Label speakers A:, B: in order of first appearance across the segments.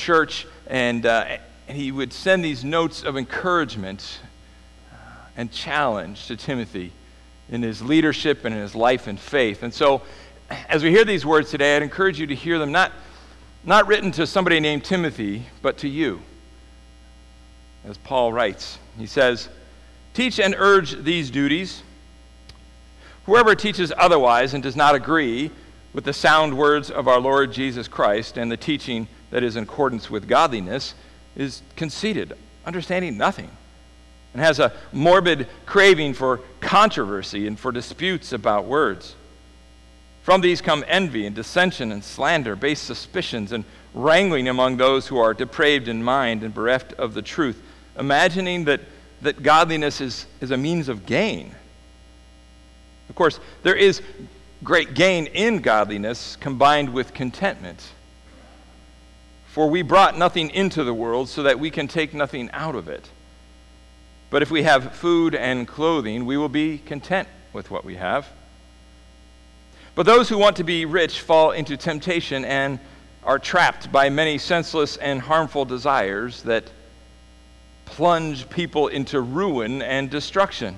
A: church, and he would send these notes of encouragement and challenge to Timothy in his leadership and in his life and faith. And so, as we hear these words today, I'd encourage you to hear them not written to somebody named Timothy, but to you. As Paul writes, he says, "Teach and urge these duties. Whoever teaches otherwise and does not agree with the sound words of our Lord Jesus Christ and the teaching that is in accordance with godliness is conceited, understanding nothing, and has a morbid craving for controversy and for disputes about words. From these come envy and dissension and slander, base suspicions and wrangling among those who are depraved in mind and bereft of the truth, imagining that godliness is a means of gain. Of course, there is great gain in godliness combined with contentment. For we brought nothing into the world so that we can take nothing out of it. But if we have food and clothing, we will be content with what we have. But those who want to be rich fall into temptation and are trapped by many senseless and harmful desires that plunge people into ruin and destruction.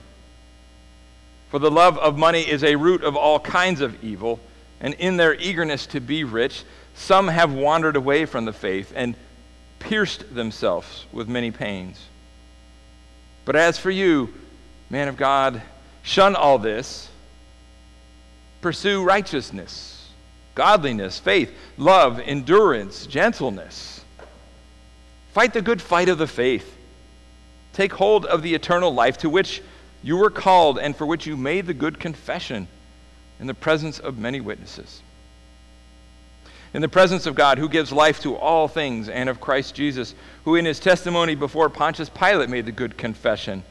A: For the love of money is a root of all kinds of evil, and in their eagerness to be rich, some have wandered away from the faith and pierced themselves with many pains. But as for you, man of God, shun all this. Pursue righteousness, godliness, faith, love, endurance, gentleness. Fight the good fight of the faith. Take hold of the eternal life to which you were called and for which you made the good confession in the presence of many witnesses. In the presence of God, who gives life to all things, and of Christ Jesus, who in his testimony before Pontius Pilate made the good confession,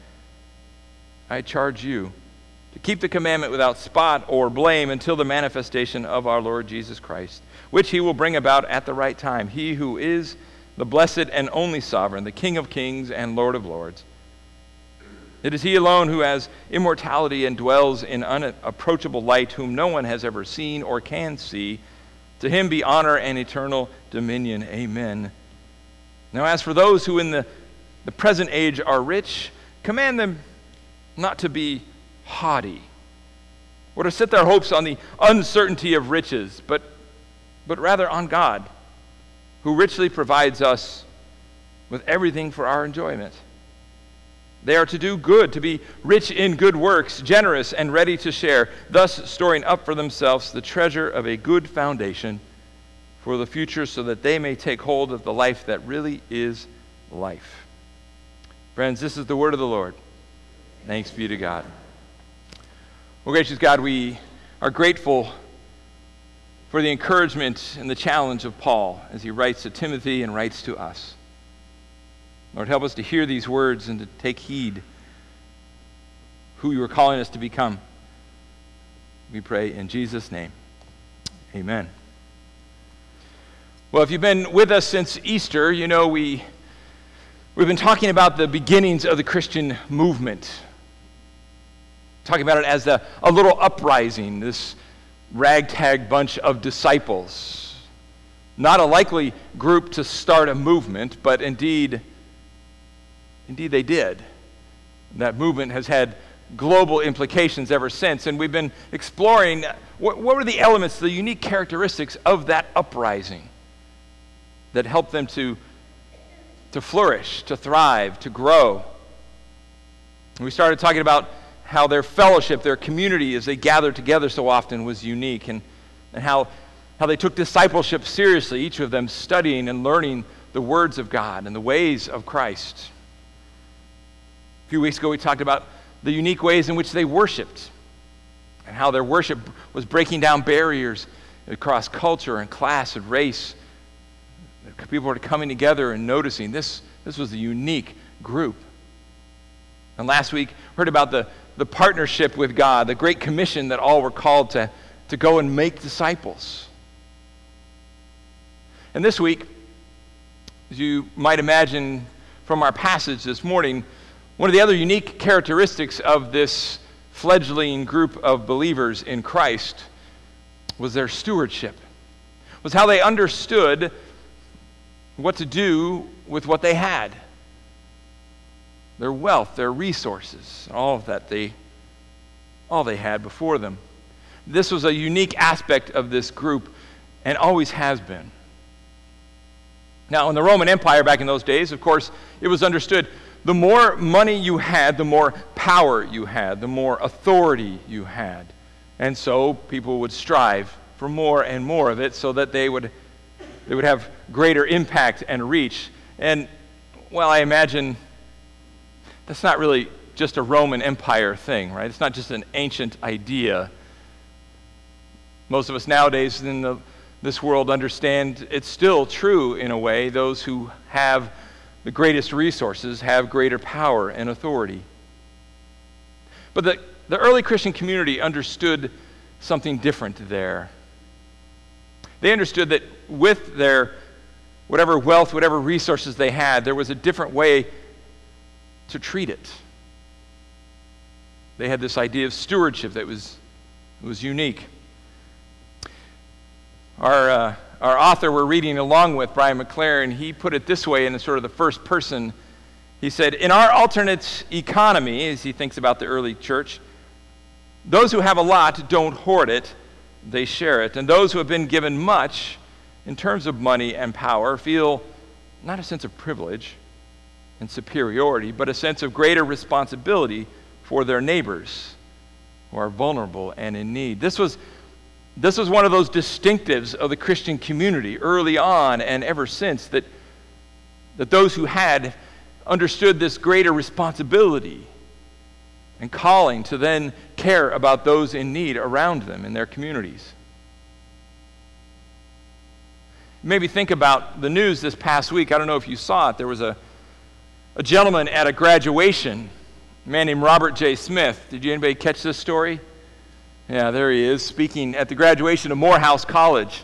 A: I charge you to keep the commandment without spot or blame until the manifestation of our Lord Jesus Christ, which he will bring about at the right time, he who is the blessed and only sovereign, the King of kings and Lord of lords. It is he alone who has immortality and dwells in unapproachable light, whom no one has ever seen or can see. To him be honor and eternal dominion. Amen. Now as for those who in the present age are rich, command them not to be haughty, or to set their hopes on the uncertainty of riches, but rather on God, who richly provides us with everything for our enjoyment. They are to do good, to be rich in good works, generous and ready to share, thus storing up for themselves the treasure of a good foundation for the future, so that they may take hold of the life that really is life. Friends, this is the word of the Lord. Thanks be to God. Well, gracious God, we are grateful for the encouragement and the challenge of Paul as he writes to Timothy and writes to us. Lord, help us to hear these words and to take heed who you are calling us to become. We pray in Jesus' name. Amen. Well, if you've been with us since Easter, you know we've been talking about the beginnings of the Christian movement. Talking about it as a little uprising, this ragtag bunch of disciples. Not a likely group to start a movement, but indeed they did. That movement has had global implications ever since, and we've been exploring what were the elements, the unique characteristics of that uprising that helped them to flourish, to thrive, to grow. And we started talking about how their fellowship, their community as they gathered together so often was unique, and how they took discipleship seriously, each of them studying and learning the words of God and the ways of Christ. A few weeks ago we talked about the unique ways in which they worshiped and how their worship was breaking down barriers across culture and class and race. People were coming together and noticing this was a unique group. And last week we heard about the partnership with God, the great commission that all were called to go and make disciples. And this week, as you might imagine from our passage this morning, one of the other unique characteristics of this fledgling group of believers in Christ was their stewardship, was how they understood what to do with what they had. Their wealth, their resources, all of that, all they had before them. This was a unique aspect of this group and always has been. Now, in the Roman Empire back in those days, of course, it was understood the more money you had, the more power you had, the more authority you had. And so people would strive for more and more of it so that they would have greater impact and reach. And, well, I imagine that's not really just a Roman Empire thing, right? It's not just an ancient idea. Most of us nowadays in this world understand it's still true in a way. Those who have the greatest resources have greater power and authority. But the early Christian community understood something different there. They understood that with their whatever wealth, whatever resources they had, there was a different way to treat it. They had this idea of stewardship that was unique. Our author we're reading along with, Brian McLaren, he put it this way in sort of the first person. He said, in our alternate economy, as he thinks about the early church, those who have a lot don't hoard it, they share it. And those who have been given much, in terms of money and power, feel not a sense of privilege and superiority, but a sense of greater responsibility for their neighbors who are vulnerable and in need. This was one of those distinctives of the Christian community early on and ever since, that those who had understood this greater responsibility and calling to then care about those in need around them in their communities. Maybe think about the news this past week. I don't know if you saw it. There was a gentleman at a graduation, a man named Robert J. Smith. Did anybody catch this story? Yeah, there he is, speaking at the graduation of Morehouse College.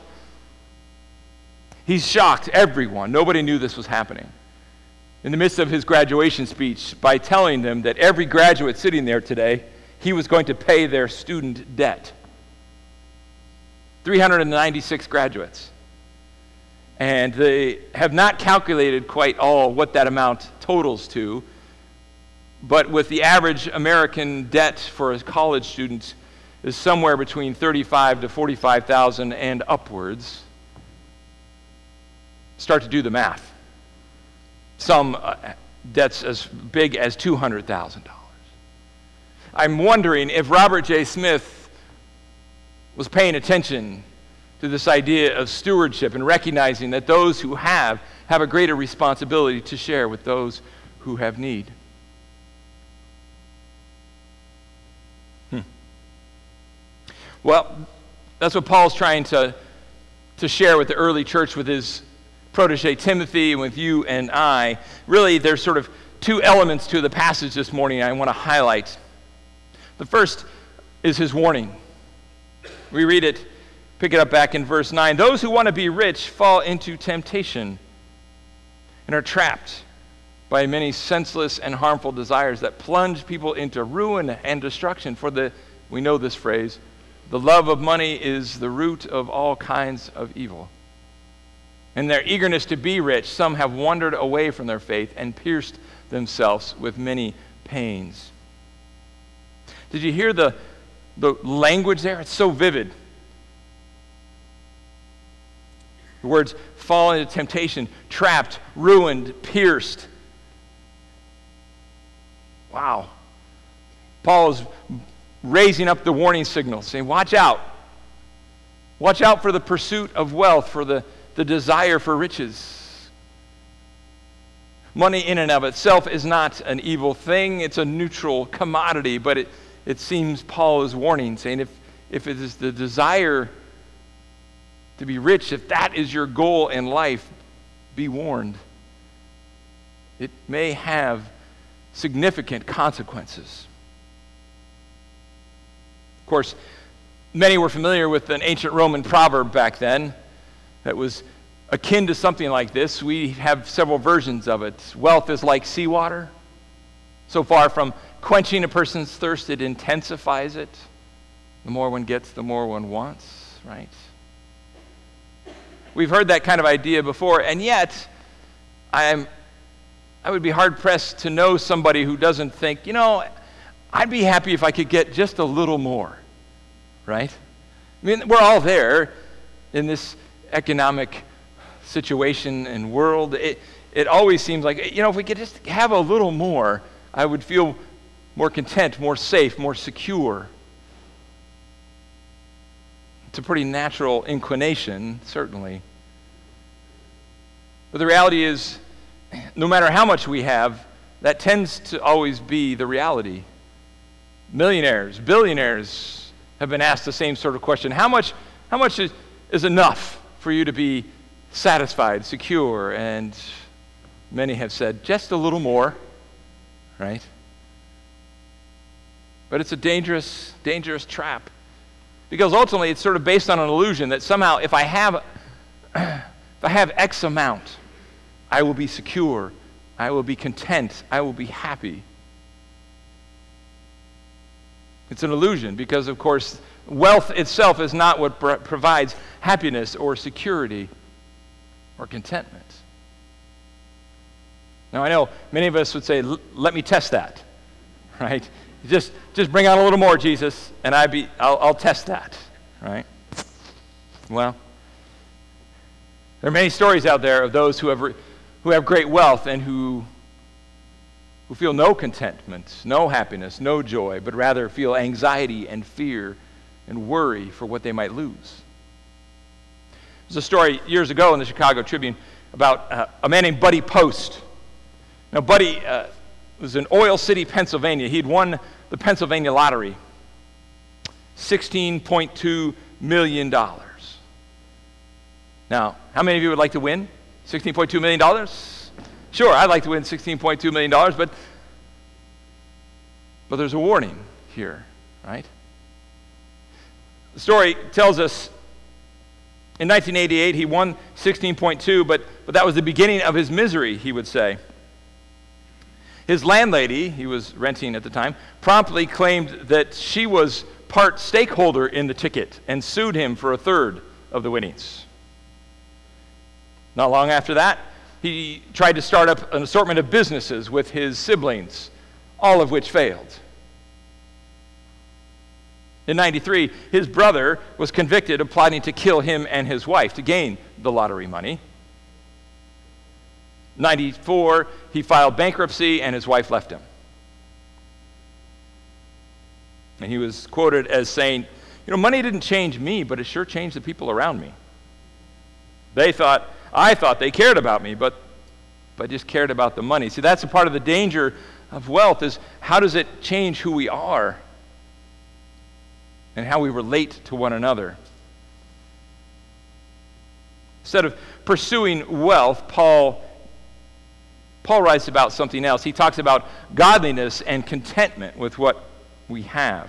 A: He's shocked everyone. Nobody knew this was happening. In the midst of his graduation speech, by telling them that every graduate sitting there today, he was going to pay their student debt. 396 graduates. And they have not calculated quite all what that amount totals to, but with the average American debt for a college student is somewhere between $35,000 to $45,000 and upwards. Start to do the math. Some debts as big as $200,000. I'm wondering if Robert J. Smith was paying attention to this idea of stewardship and recognizing that those who have a greater responsibility to share with those who have need. Well, that's what Paul's trying to share with the early church, with his protege Timothy, and with you and I. Really, there's sort of two elements to the passage this morning I want to highlight. The first is his warning. We read it, pick it up back in verse 9. Those who want to be rich fall into temptation and are trapped by many senseless and harmful desires that plunge people into ruin and destruction. We know this phrase, the love of money is the root of all kinds of evil. In their eagerness to be rich, some have wandered away from their faith and pierced themselves with many pains. Did you hear the language there? It's so vivid. The words fall into temptation, trapped, ruined, pierced. Wow. Paul is raising up the warning signal, saying, watch out. Watch out for the pursuit of wealth, for the desire for riches. Money in and of itself is not an evil thing. It's a neutral commodity, but it seems Paul is warning, saying if it is the desire to be rich, if that is your goal in life, be warned. It may have significant consequences. Of course, many were familiar with an ancient Roman proverb back then that was akin to something like this. We have several versions of it. Wealth is like seawater. So far from quenching a person's thirst, it intensifies it. The more one gets, the more one wants, right? We've heard that kind of idea before, and yet I would be hard-pressed to know somebody who doesn't think, I'd be happy if I could get just a little more, right? I mean, we're all there in this economic situation and world. It always seems like, if we could just have a little more, I would feel more content, more safe, more secure. It's a pretty natural inclination, certainly. But the reality is, no matter how much we have, that tends to always be the reality. Millionaires, billionaires have been asked the same sort of question. How much is enough for you to be satisfied, secure? And many have said, just a little more, right? But it's a dangerous, dangerous trap. Because ultimately it's sort of based on an illusion that somehow if I have X amount, I will be secure, I will be content, I will be happy. It's an illusion because, of course, wealth itself is not what provides happiness or security or contentment. Now, I know many of us would say, let me test that, right? Just bring out a little more, Jesus, and I'll test that, right? Well, there are many stories out there of those who have great wealth and who feel no contentment, no happiness, no joy, but rather feel anxiety and fear and worry for what they might lose. There's a story years ago in the Chicago Tribune about a man named Buddy Post. Now, Buddy was in Oil City, Pennsylvania. He'd won the Pennsylvania lottery, $16.2 million. Now, how many of you would like to win $16.2 million? Sure, I'd like to win $16.2 million, but there's a warning here, right? The story tells us in 1988 he won 16.2, but that was the beginning of his misery, he would say. His landlady, he was renting at the time, promptly claimed that she was part stakeholder in the ticket and sued him for a third of the winnings. Not long after that, he tried to start up an assortment of businesses with his siblings, all of which failed. In 93, his brother was convicted of plotting to kill him and his wife to gain the lottery money. 94, he filed bankruptcy and his wife left him. And he was quoted as saying, money didn't change me, but it sure changed the people around me. I thought they cared about me, but just cared about the money. See, that's a part of the danger of wealth is how does it change who we are and how we relate to one another. Instead of pursuing wealth, Paul writes about something else. He talks about godliness and contentment with what we have.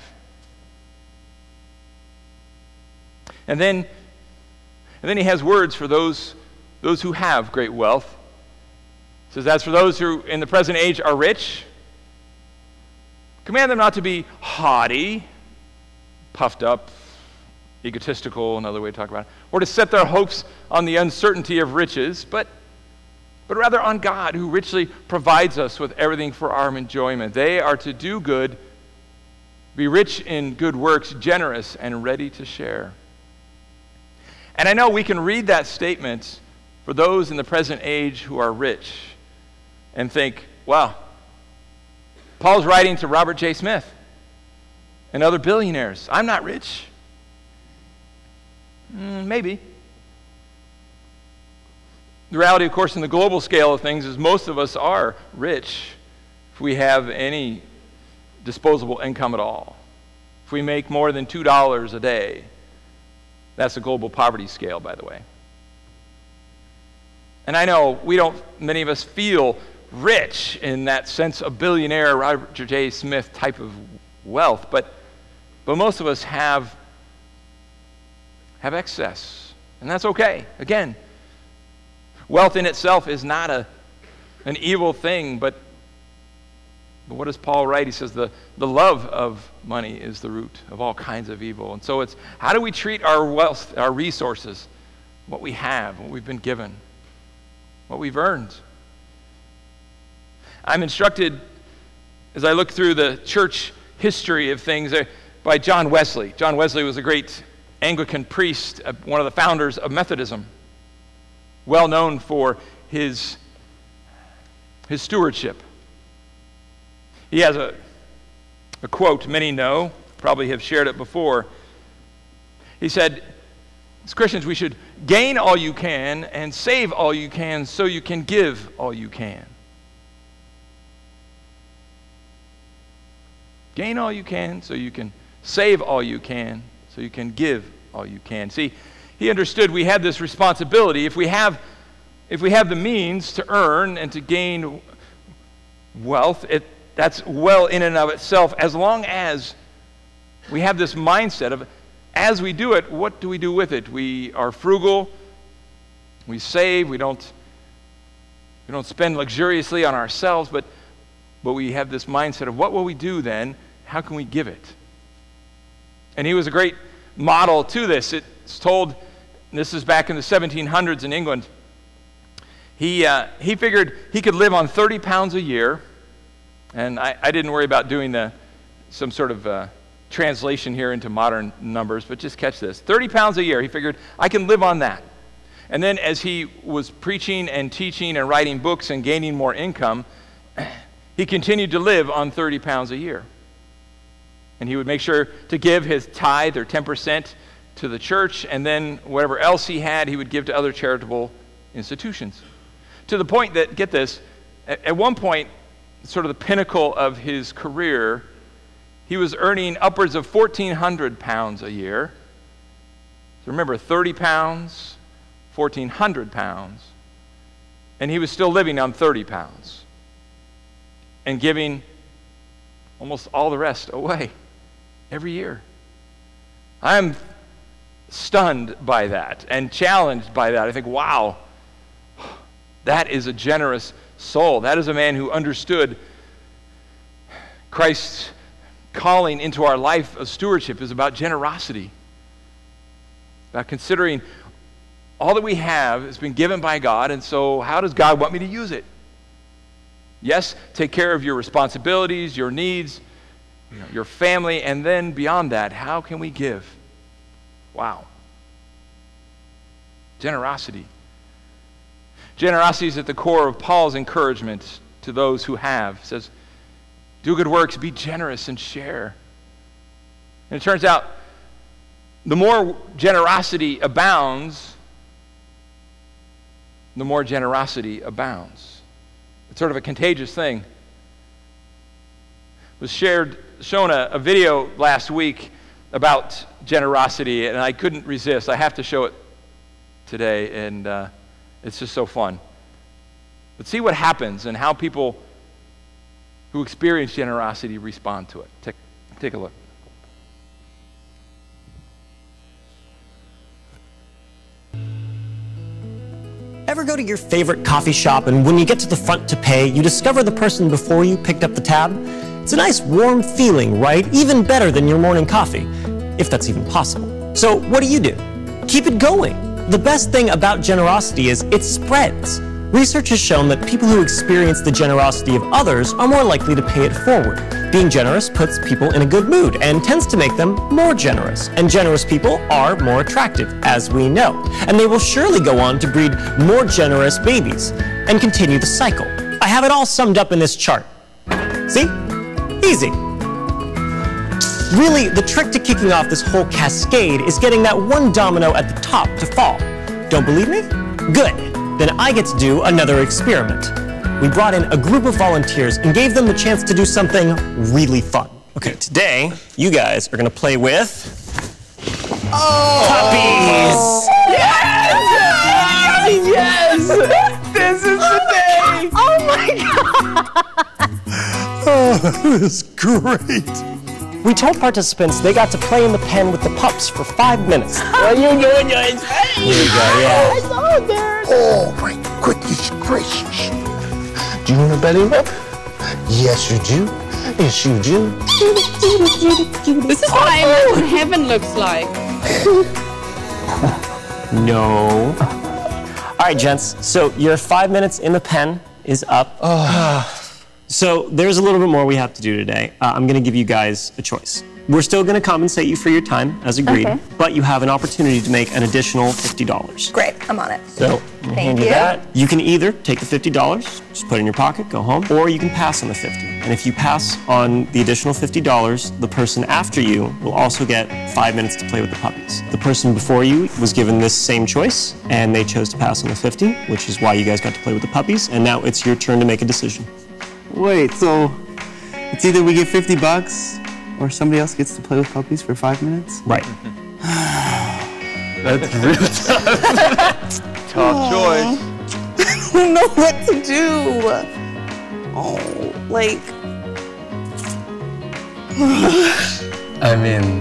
A: And then he has words for those who have great wealth. He says, as for those who in the present age are rich, command them not to be haughty, puffed up, egotistical, another way to talk about it, or to set their hopes on the uncertainty of riches, but rather on God, who richly provides us with everything for our enjoyment. They are to do good, be rich in good works, generous, and ready to share. And I know we can read that statement for those in the present age who are rich and think, wow, Paul's writing to Robert J. Smith and other billionaires. I'm not rich. Maybe. The reality, of course, in the global scale of things is most of us are rich if we have any disposable income at all. If we make more than $2 a day. That's a global poverty scale, by the way. And I know many of us feel rich in that sense of billionaire Robert J. Smith type of wealth, but most of us have excess, and that's okay. Again, wealth in itself is not an evil thing, but what does Paul write? He says the love of money is the root of all kinds of evil. And so it's how do we treat our wealth, our resources, what we have, what we've been given, what we've earned? I'm instructed, as I look through the church history of things, by John Wesley. John Wesley was a great Anglican priest, one of the founders of Methodism, well known for his stewardship. He has a quote many know, probably have shared it before. He said, as Christians, we should gain all you can and save all you can so you can give all you can. Gain all you can so you can save all you can so you can give all you can. See, he understood we had this responsibility. If we have the means to earn and to gain wealth, that's well in and of itself, as long as we have this mindset of, as we do it, what do we do with it? We are frugal, we save, we don't spend luxuriously on ourselves, but we have this mindset of what will we do then? How can we give it? And he was a great model to this. It's told, this is back in the 1700s in England, he figured he could live on 30 pounds a year, and I didn't worry about doing some sort of translation here into modern numbers, but just catch this. 30 pounds a year, he figured, I can live on that. And then as he was preaching and teaching and writing books and gaining more income, he continued to live on 30 pounds a year. And he would make sure to give his tithe or 10% to the church, and then whatever else he had, he would give to other charitable institutions. To the point that, get this, at one point, sort of the pinnacle of his career, he was earning upwards of 1,400 pounds a year. So remember, 30 pounds, 1,400 pounds, and he was still living on 30 pounds and giving almost all the rest away every year. I'm stunned by that and challenged by that. I think, wow, that is a generous soul. That is a man who understood Christ's calling into our life of stewardship is about generosity, about considering all that we have has been given by God, and so how does God want me to use it? Yes, take care of your responsibilities, your needs, your family, and then beyond that, how can we give? Wow. Generosity. Generosity is at the core of Paul's encouragement to those who have. He says, do good works, be generous, and share. And it turns out, the more generosity abounds, the more generosity abounds. It's sort of a contagious thing. Was shown a video last week about generosity, and I couldn't resist. I have to show it today, and it's just so fun. But see what happens and how people who experience generosity respond to it. Take a look.
B: Ever go to your favorite coffee shop and when you get to the front to pay, you discover the person before you picked up the tab? It's a nice warm feeling, right? Even better than your morning coffee, if that's even possible. So what do? Keep it going. The best thing about generosity is it spreads. Research has shown that people who experience the generosity of others are more likely to pay it forward. Being generous puts people in a good mood and tends to make them more generous. And generous people are more attractive, as we know. And they will surely go on to breed more generous babies and continue the cycle. I have it all summed up in this chart. See? Easy. Really, the trick to kicking off this whole cascade is getting that one domino at the top to fall. Don't believe me? Good. Then I get to do another experiment. We brought in a group of volunteers and gave them the chance to do something really fun. Okay, today, you guys are gonna play with puppies!
A: Yes! Yes! This is the day!
C: Oh my God!
D: Oh, that is great.
B: We told participants they got to play in the pen with the pups for 5 minutes.
A: What are you doing, guys?
B: Here you go, yeah.
C: I saw it there.
D: Oh, my goodness gracious. Do you want a belly rub? Yes, you do. Yes, you do.
C: This is what I imagine heaven looks like.
B: No. All right, gents, so your 5 minutes in the pen is up. So there's a little bit more we have to do today. I'm going to give you guys a choice. We're still going to compensate you for your time, as agreed,
C: Okay.
B: but you have an opportunity to make an additional $50.
E: Great, I'm on it.
B: So, hand you
E: you.
B: that. You can either take the $50, just put it in your pocket, go home, or you can pass on the $50. And if you pass on the additional $50, the person after you will also get 5 minutes to play with the puppies. The person before you was given this same choice, and they chose to pass on the $50, which is why you guys got to play with the puppies, and now it's your turn to make a decision.
F: Wait, so it's either we get $50 or somebody else gets to play with puppies for 5 minutes?
B: Right.
A: That's really tough choice.
E: I don't know what to do. Oh, like,
F: I mean,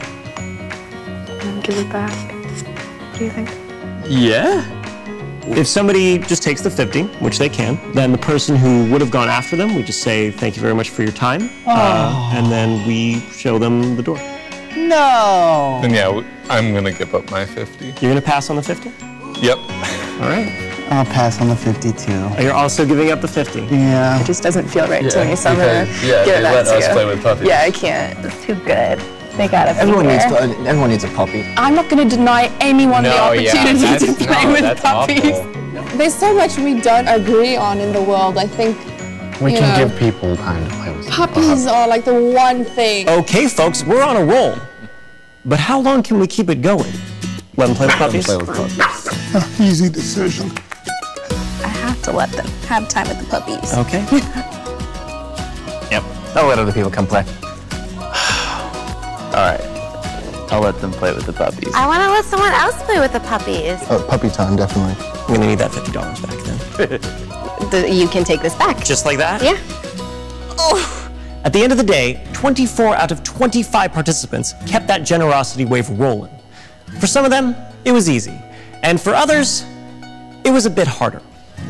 C: Give it back. Do you think?
F: yeah?
B: If somebody just takes the 50, which they can, then the person who would have gone after them, we just say, thank you very much for your time, and then we show them the door.
F: No.
G: Then yeah, I'm gonna give up my 50.
B: You're gonna pass on the 50?
G: Yep.
B: All right.
F: I'll pass on the 50 too.
B: You're also giving up the 50.
F: Yeah.
E: it just doesn't feel right to me, so I'm gonna
G: because,
E: give
G: they
E: it back
G: let
E: to
G: us
E: you.
G: play with puppies.
E: Yeah, I can't. It's too good. They gotta be
H: Everyone
E: here.
H: everyone needs a puppy.
C: I'm not going to deny anyone the opportunity to play with puppies. There's so much we don't agree on in the world. I think
H: We
C: You
H: can
C: know,
H: give people time to play with.
C: puppies are like the one thing.
B: Okay, folks, we're on a roll. But how long can we keep it going? Let them play with puppies?
H: Play with puppies.
D: Easy decision.
E: I have to let them have time with the puppies.
B: Okay.
H: Yep. I'll let other people come play.
F: All right. I'll let them play with the puppies.
I: I want to let someone else play with the puppies.
D: Puppy time, definitely.
B: I'm gonna need that $50 back then.
E: You can take this back.
B: Just like that?
I: Yeah.
B: At the end of the day, 24 out of 25 participants kept that generosity wave rolling. For some of them, it was easy. And for others, it was a bit harder.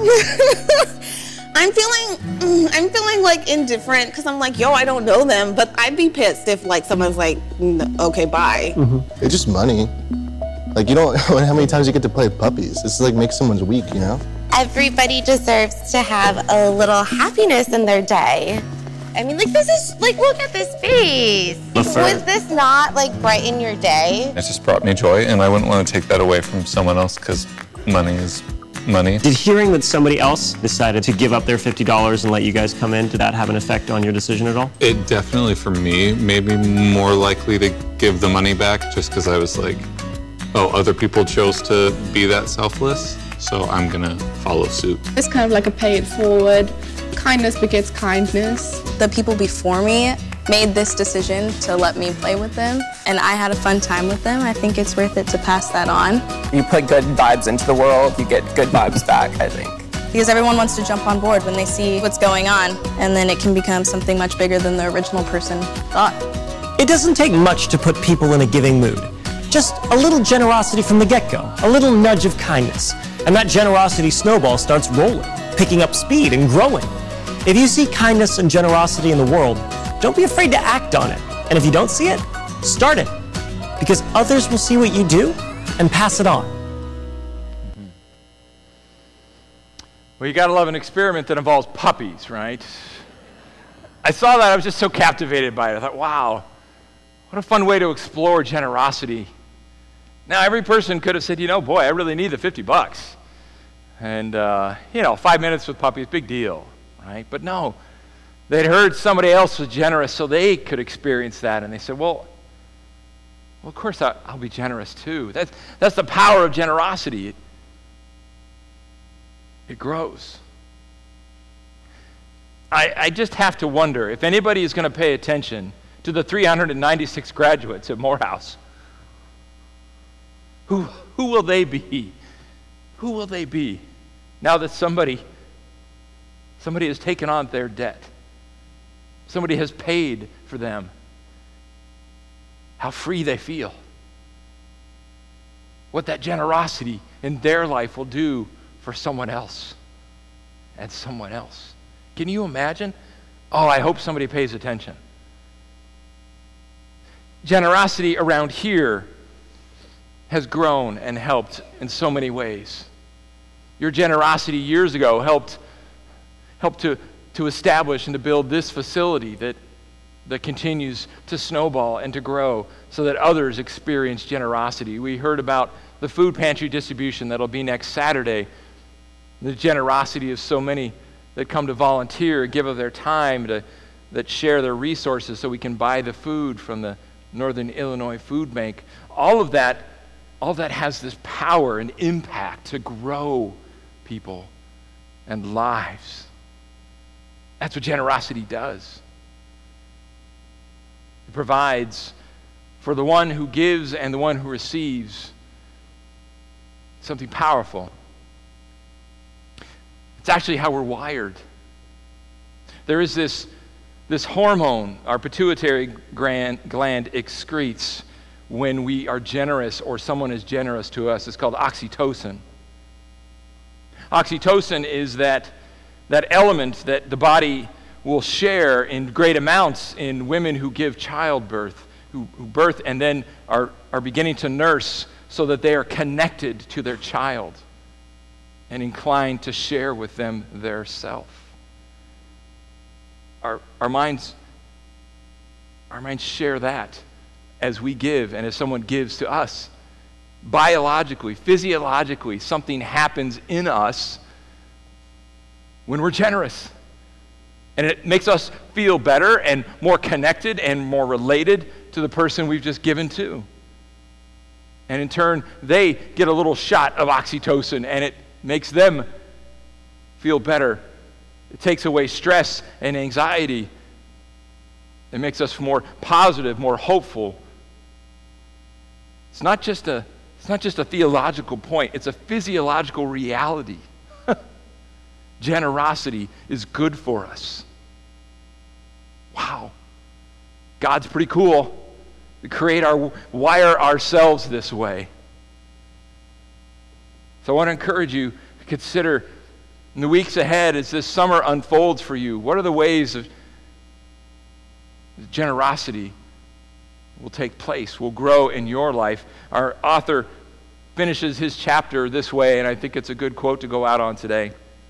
E: I'm feeling like indifferent because I'm like, yo, I don't know them, but I'd be pissed if like someone's like, okay, bye.
D: It's just money. Like, you don't know how many times you get to play with puppies. This is like makes someone's week, you know?
I: Everybody deserves to have a little happiness in their day. I mean, like, this is, like, look at this face. Would this not, like, brighten your day?
G: It just brought me joy, and I wouldn't want to take that away from someone else because money is money.
B: Did hearing that somebody else decided to give up their $50 and let you guys come in, did that have an effect on your decision at all?
G: It definitely, for me, made me more likely to give the money back just because I was like, oh, other people chose to be that selfless, so I'm gonna follow suit.
C: It's kind of like a pay it forward. Kindness begets kindness.
E: The people before me made this decision to let me play with them, and I had a fun time with them. I think it's worth it to pass that on.
F: You put good vibes into the world, you get good vibes back, I think.
E: Because everyone wants to jump on board when they see what's going on, and then it can become something much bigger than the original person thought.
B: It doesn't take much to put people in a giving mood. Just a little generosity from the get-go, a little nudge of kindness, and that generosity snowball starts rolling, picking up speed and growing. If you see kindness and generosity in the world, don't be afraid to act on it. And if you don't see it, start it. Because others will see what you do and pass it on.
A: Well, you gotta love an experiment that involves puppies, right? I saw that, I was just so captivated by it. I thought, wow, what a fun way to explore generosity. Now, every person could have said, you know, boy, I really need the $50. And, 5 minutes with puppies, big deal, right? But no, they'd heard somebody else was generous so they could experience that. And they said, well, of course I'll be generous too. That's the power of generosity. It grows. I just have to wonder if anybody is going to pay attention to the 396 graduates at Morehouse. Who will they be? Who will they be now that somebody has taken on their debt? Somebody has paid for them. How free they feel. What that generosity in their life will do for someone else and someone else. Can you imagine? Oh, I hope somebody pays attention. Generosity around here has grown and helped in so many ways. Your generosity years ago helped to to establish and to build this facility that continues to snowball and to grow so that others experience generosity. We heard about the food pantry distribution that'll be next Saturday, the generosity of so many that come to volunteer, give of their time, that share their resources so we can buy the food from the Northern Illinois Food Bank. All of that has this power and impact to grow people and lives. That's what generosity does. It provides for the one who gives and the one who receives something powerful. It's actually how we're wired. There is this hormone our pituitary gland excretes when we are generous or someone is generous to us. It's called oxytocin. Oxytocin is that element that the body will share in great amounts in women who give childbirth, who birth and then are beginning to nurse so that they are connected to their child and inclined to share with them their self. Our minds share that as we give and as someone gives to us. Biologically, physiologically, something happens in us when we're generous. And it makes us feel better and more connected and more related to the person we've just given to. And in turn, they get a little shot of oxytocin and it makes them feel better. It takes away stress and anxiety. It makes us more positive, more hopeful. It's not just a theological point, it's a physiological reality. Generosity is good for us. Wow. God's pretty cool to wire ourselves this way. So I want to encourage you to consider in the weeks ahead as this summer unfolds for you, what are the ways of generosity will take place, will grow in your life. Our author finishes his chapter this way, and I think it's a good quote to go out on today.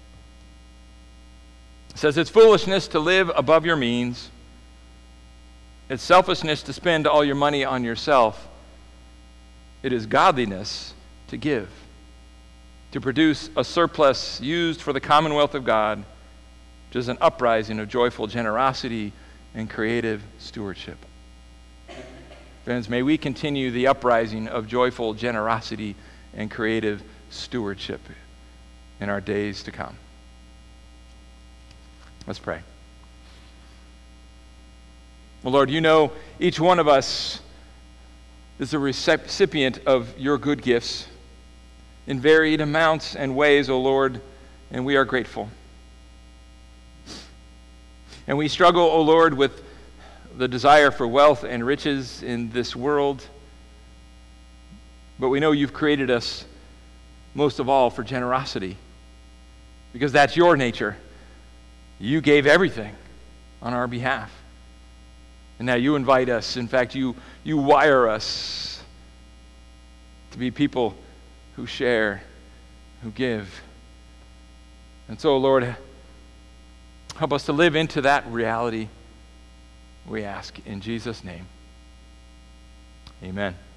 A: It says, "It's foolishness to live above your means. It's selfishness to spend all your money on yourself. It is godliness to give, to produce a surplus used for the commonwealth of God, which is an uprising of joyful generosity and creative stewardship." Friends, may we continue the uprising of joyful generosity and creative stewardship in our days to come. Let's pray. Well, Lord, you know each one of us is a recipient of your good gifts in varied amounts and ways, O Lord, and we are grateful. And we struggle, O Lord, with the desire for wealth and riches in this world, but we know you've created us most of all for generosity, because that's your nature. You gave everything on our behalf. And now you invite us, in fact, you wire us to be people who share, who give. And so, Lord, help us to live into that reality, we ask in Jesus' name. Amen.